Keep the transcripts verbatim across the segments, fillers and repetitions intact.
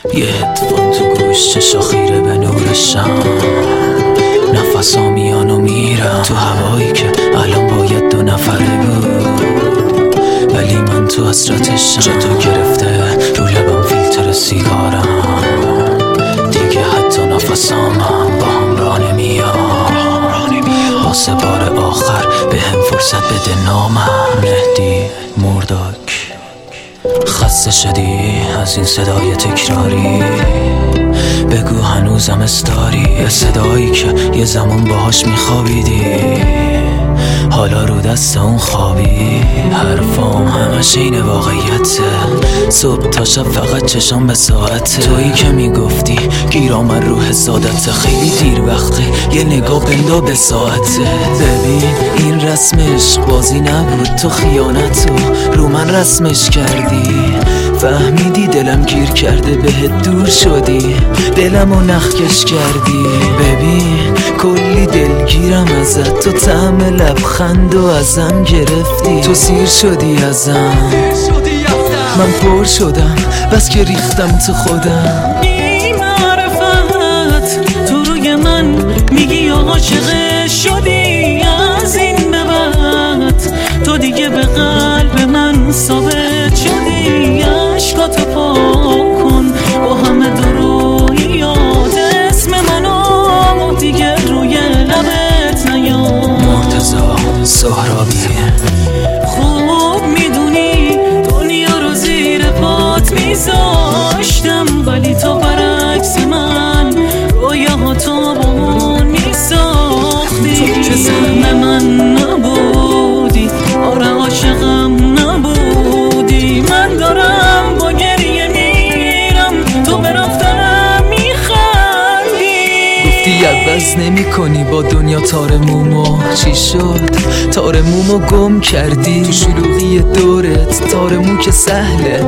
یه هدفون تو گوش چشا خیره به نور شم، نفسا میان و میرم تو هوایی که الان باید دو نفره بود، ولی من تو حسرتشم. جا تو گرفته رو لبم فیلتر سیگارم، دیگه حتی نفسامم با هم را نمیاد. واسه بار آخر به هم فرصت بده نامم. مهدی مرداک. خسته شدی از این صدای تکراری؟ بگو هنوزم استاری، یه صدایی که یه زمان باهاش میخوابیدی، حالا رو دست اون خوابی. حرفام همش این واقعیته، صبح تا شب فقط چشام به ساعته. تویی که میگفتی گیرام رو حسادت، خیلی دیر وقته یه نگاه بندا به ساعته. ببین این رسم عشق بازی نبود، تو خیانتو رو من رسمش کردی. فهمیدی دلم گیر کرده بهت دور شدی، دلمو نخکش کردی. ببین کلی دلگیرم ازت، تو طعم لبخند و ازم گرفتی. تو سیر شدی ازم، من پر شدم بس که ریختم تو خودم. بی معرفت تو روی من میگی عاشق شدی، از این به بعد تو دیگه به قلب من ثابت شدی. عشقاتو پاک کن با همه درویات، اسم منو دیگه روی لبت نیار. مرتضا سهرابی. خوب میدونی دنیا رو زیر پات میذاشتم، ولی تو برعکس من رویاهاتو با من میساختی. تو که سهم من نبودی، آره عاشقم نبودی. من دارم با گریه میرم، تو به رفتنم میخندی. گفتی عوض نمی کنی با دنیا تار مومو، چی شد؟ تار مومو گم کردی تو شلوغی دورت. تار مو که سهله،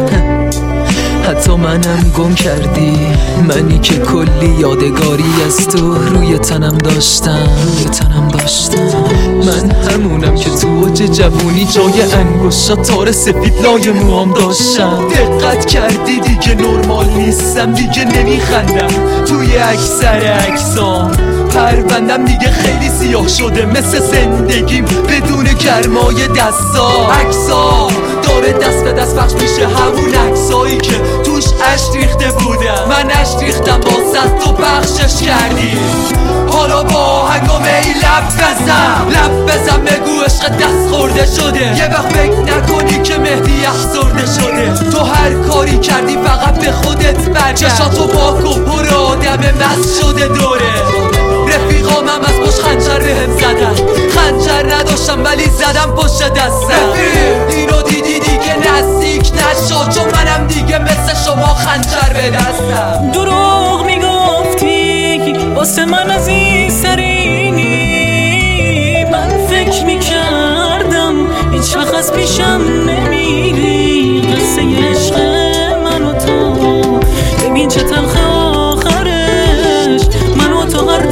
حتی منم گم کردی. منی که کلی یادگاری از تو روی تنم داشتم، روی تنم داشتم. من همونم که تو اوج جوونی جای انگشتا تار سفید لای موام داشتم. دقت کردی دیگه نرمال نیستم، دیگه نمیخندم توی اکثر عکسام. پروندم دیگه خیلی سیاه شده مثل زندگیم بدون گرمای دستا. عکسا داره دست به دست پخش میشه، همون عکسایی که توش اشک ریخته بودم. من اشک ریختم واسه تو پخشش کردی. حالا با هنگام ای لب بزن، لب بزن بگو عشق دست خورده شده. یه وقت فکر نکنی که مهدی افسرده شده. تو هر کاری کردی فقط به خودت برگرد. چشاتو باک و پر آدم مست شده دوره. رفیقام هم از پشت خنجر بهم زدن، خنجر نداشتم ولی زدم پشت دستم. رفیق اینو دیدی دیگه نزدیک نشو، چون منم دیگه مثل شما خنجر به دستم. دروغ میگفتی واسه من عزیزترینی، من فکر میکردم هیچ وقت از پیشم نمیری. قصه عشق من و تو ببین چه تلخه آخرش. من و تو هر دو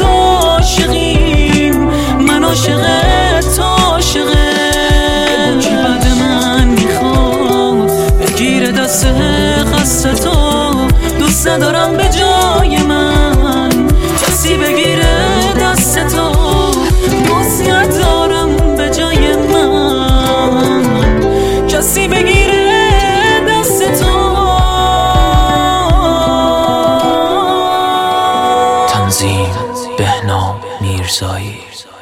عاشقیم، من عاشقت تو عاشقت. کی بعد من میخواد بگیره دست خسته تو، دوست ندارم به جای من کسی بگیره دست تو. دوست ندارم به جای من کسی بگیره دست تو. تنظیم بهنام میرزایی.